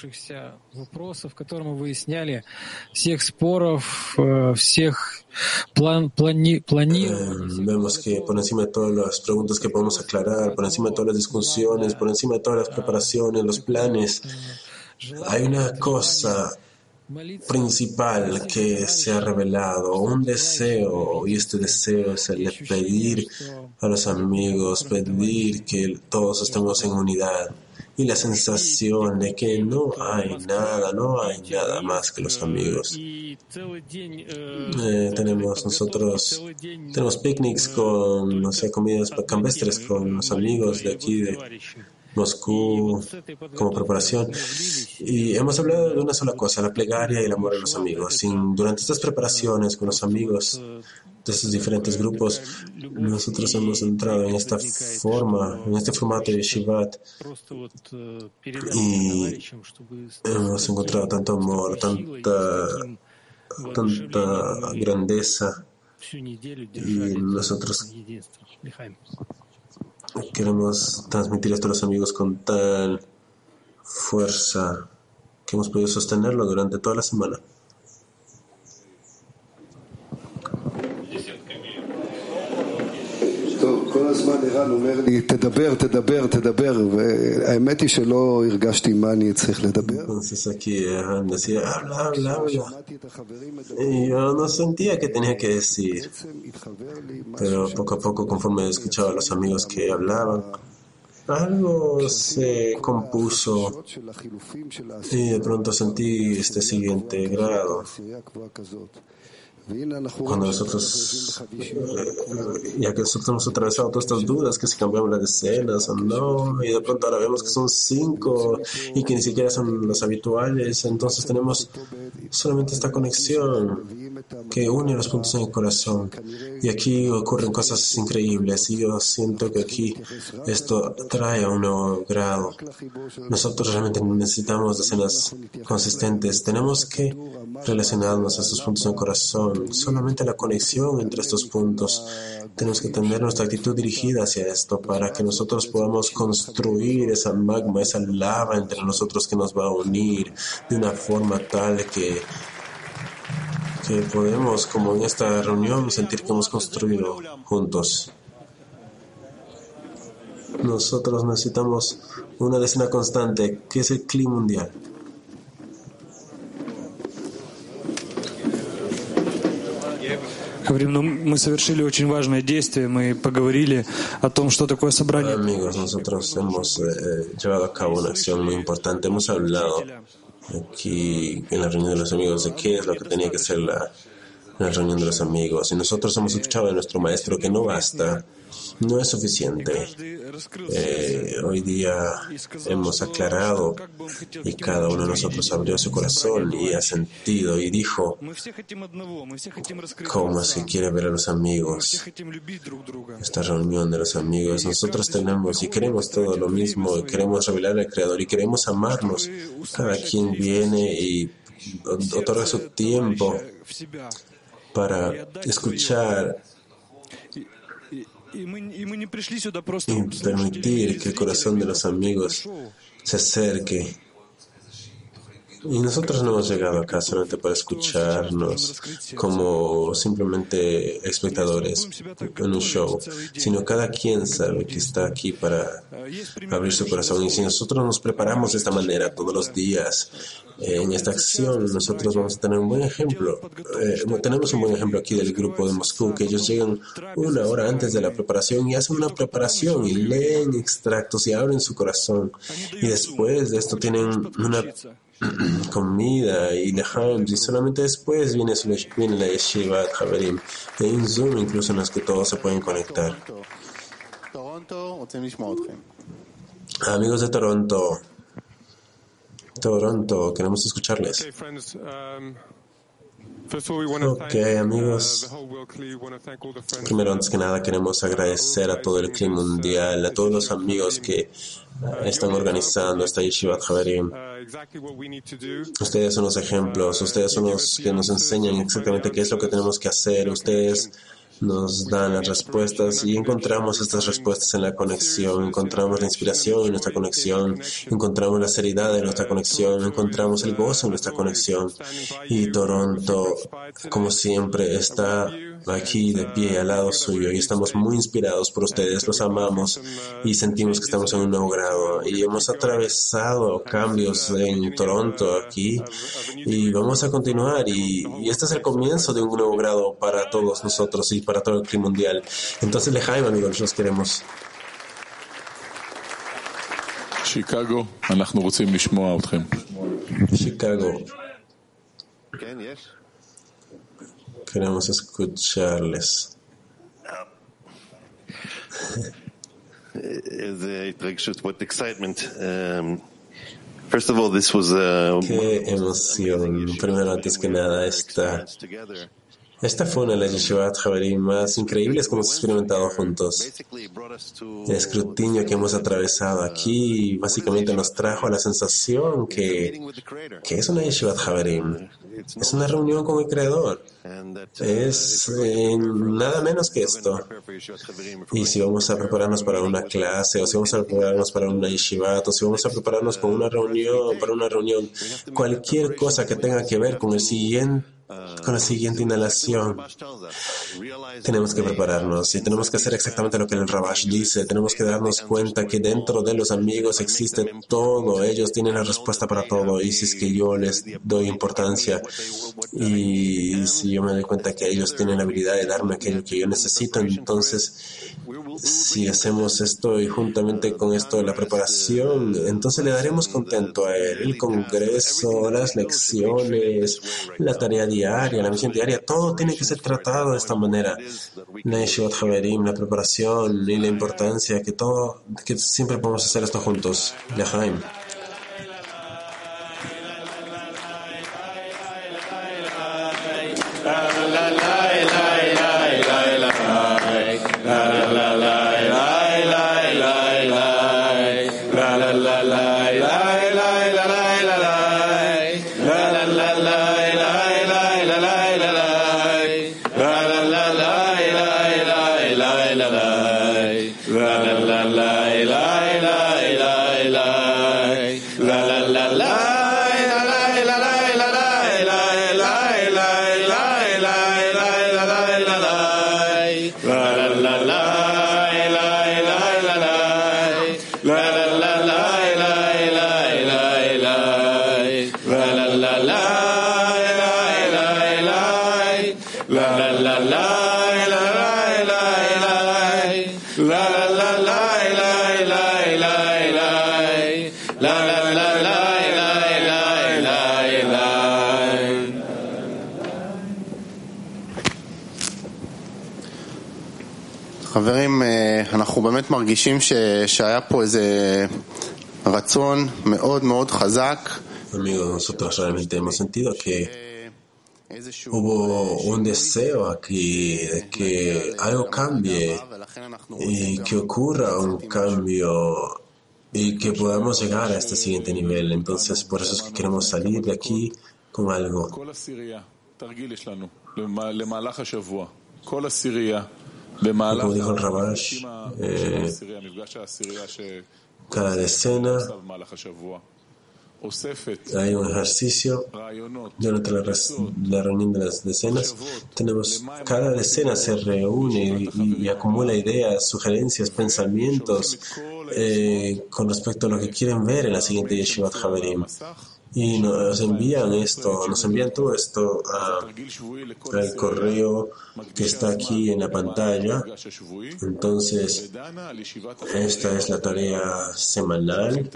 vemos que por encima de todas las preguntas que podemos aclarar, por encima de todas las discusiones, por encima de todas las preparaciones, los planes, hay una cosa principal que se ha revelado, un deseo, y este deseo es el de pedir a los amigos, pedir que todos estemos en unidad, y la sensación de que no hay nada más que los amigos. Tenemos picnics con, comidas campestres con los amigos de aquí de Moscú como preparación, y hemos hablado de una sola cosa, la plegaria y el amor a los amigos. Durante estas preparaciones con los amigos de estos diferentes grupos, nosotros hemos entrado en esta forma, en este formato de Yeshivat, y hemos encontrado tanto amor, tanta grandeza, y nosotros queremos transmitir esto a los amigos con tal fuerza que hemos podido sostenerlo durante toda la semana. כל הזמן ערן אומר לי תדבר והאמת היא שלא הרגשתי מה אני צריך לדבר. Entonces aquí Aaron decía habla. Y yo no sentía que tenía que decir, pero poco a poco, conforme escuchaba a los amigos que hablaban, algo se compuso y de pronto sentí este siguiente grado. Cuando nosotros, ya que nosotros hemos atravesado todas estas dudas, que si cambiamos las decenas o no, y de pronto ahora vemos que son 5 y que ni siquiera son los habituales, entonces tenemos solamente esta conexión que une los puntos en el corazón. Y aquí ocurren cosas increíbles, y yo siento que aquí esto trae a un nuevo grado. Nosotros realmente necesitamos decenas consistentes. Tenemos que relacionarnos a estos puntos en el corazón. Solamente la conexión entre estos puntos. Tenemos que tener nuestra actitud dirigida hacia esto para que nosotros podamos construir esa magma, esa lava entre nosotros que nos va a unir de una forma tal que podemos, como en esta reunión, sentir que hemos construido juntos. Nosotros necesitamos una decena constante, que es el clima mundial. Мы совершили очень важное действие, мы поговорили о том, что такое собрание. Amigos, nosotros hemos llevado a cabo una acción muy importante. Hemos hablado aquí en la reunión de los amigos de qué es lo que tenía que ser la reunión de los amigos. Y nosotros hemos escuchado de nuestro maestro que no basta, no es suficiente. Hoy día hemos aclarado y cada uno de nosotros abrió su corazón y ha sentido y dijo cómo se quiere ver a los amigos. Esta reunión de los amigos, nosotros tenemos y queremos todo lo mismo, y queremos revelar al Creador y queremos amarnos. Cada quien viene y otorga su tiempo para escuchar y permitir que el corazón de los amigos se acerque Y nosotros no hemos llegado acá solamente para escucharnos como simplemente espectadores en un show, sino cada quien sabe que está aquí para abrir su corazón. Y si nosotros nos preparamos de esta manera todos los días en esta acción, nosotros vamos a tener un buen ejemplo. Tenemos un buen ejemplo aquí del grupo de Moscú, que ellos llegan 1 hora antes de la preparación y hacen una preparación y leen extractos y abren su corazón. Y después de esto tienen una comida y lejaim, y solamente después viene la Yeshivat Haverim. Hay un Zoom incluso en los que todos se pueden conectar. Amigos de Toronto, queremos escucharles. Ok, amigos, primero, antes que nada, queremos agradecer a todo el Kli mundial, a todos los amigos que están organizando esta Yeshivat Haverim. Ustedes son los ejemplos, ustedes son los que nos enseñan exactamente qué es lo que tenemos que hacer. Ustedes nos dan las respuestas y encontramos estas respuestas en la conexión, encontramos la inspiración en nuestra conexión, encontramos la seriedad en nuestra conexión, encontramos el gozo en nuestra conexión. Y Toronto, como siempre, está aquí de pie al lado suyo y estamos muy inspirados por ustedes, los amamos y sentimos que estamos en un nuevo grado y hemos atravesado cambios en Toronto aquí y vamos a continuar y este es el comienzo de un nuevo grado para todos nosotros y para todo el clima mundial. Entonces, Lejaim, amigos, los queremos. Chicago, אנחנו רוצים לשמוע אתכם. Chicago. Queremos escucharles. What excitement. First of all, this was Qué emoción. Primero, antes que nada, esta fue una de las Yeshivat Haverim más increíbles que hemos experimentado juntos. El escrutinio que hemos atravesado aquí básicamente nos trajo a la sensación que es una Yeshivat Haverim. Es una reunión con el Creador. Es nada menos que esto. Y si vamos a prepararnos para una clase, o si vamos a prepararnos para una Yeshivat, o si vamos a prepararnos para una reunión, cualquier cosa que tenga que ver con la siguiente inhalación, tenemos que prepararnos y tenemos que hacer exactamente lo que el Rabash dice. Tenemos que darnos cuenta que dentro de los amigos existe todo. Ellos tienen la respuesta para todo. Y si es que yo les doy importancia y si yo me doy cuenta que ellos tienen la habilidad de darme aquello que yo necesito, entonces si hacemos esto y juntamente con esto la preparación, entonces le daremos contento a él. El congreso, las lecciones, la tarea diaria, la misión diaria, todo tiene que ser tratado de esta manera. La Yeshivat Haverim, la preparación y la importancia que siempre podemos hacer esto juntos. Lejaim. חברים, אנחנו באמת מרגישים שהיה פה איזה רצון מאוד מאוד חזק. Amigos, nosotros realmente hemos sentido que hubo un deseo aquí de que algo cambie y que ocurra un cambio y que podamos llegar a este siguiente nivel. Entonces, por eso es que queremos salir de aquí con algo. Como dijo el Rabash, cada decena Hay un ejercicio durante la reunión de las decenas. Cada decena se reúne y acumula ideas, sugerencias, pensamientos con respecto a lo que quieren ver en la siguiente Yeshivat Haverim. Y nos envían todo esto al correo que está aquí en la pantalla. Entonces, esta es la tarea semanal.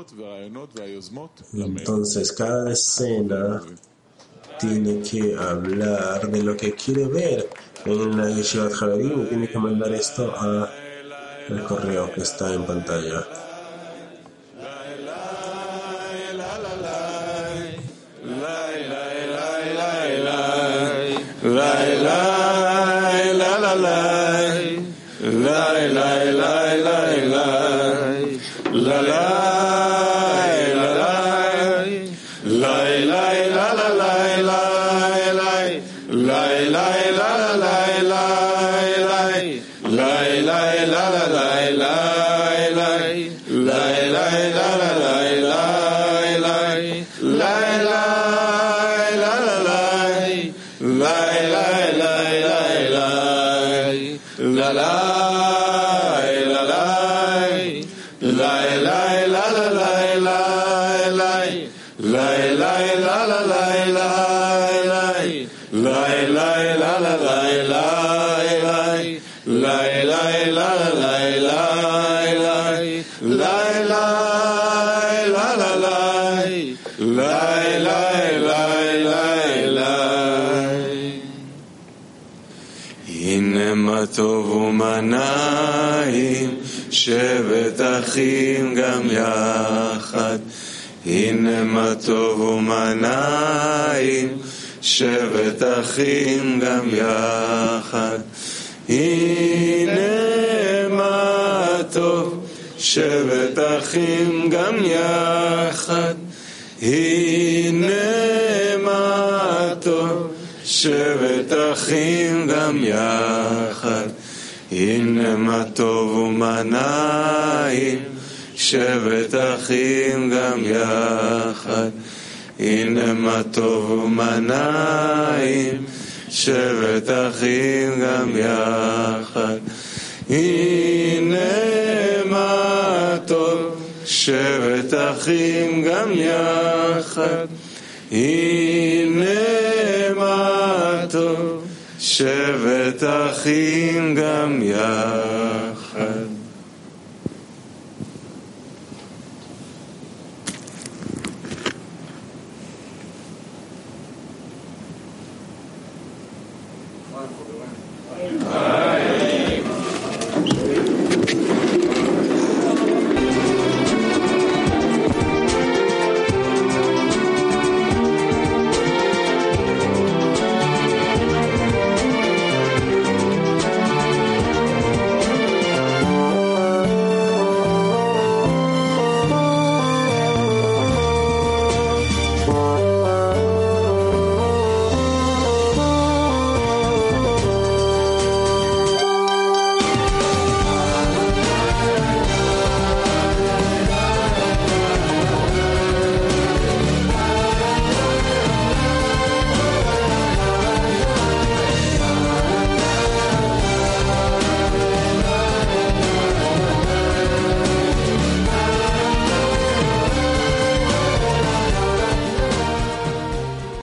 Entonces, cada decena tiene que hablar de lo que quiere ver en la Yeshivat Haverim y tiene que mandar esto al correo que está en pantalla. טוב ומנעים שבת אחים גם יחד הנה מה טוב ומנעים שבת אחים גם יחד הנה מה טוב שבת אחים גם יחד הנה מה טוב שבת אחים גם יחד הנה מה טוב ומנעים שבת אחים גם יחד הנה מה טוב ומנעים שבת אחים גם יחד הנה מה טוב שבת אחים גם יחד הנה מה טוב שבת אחים גם יחד Amen.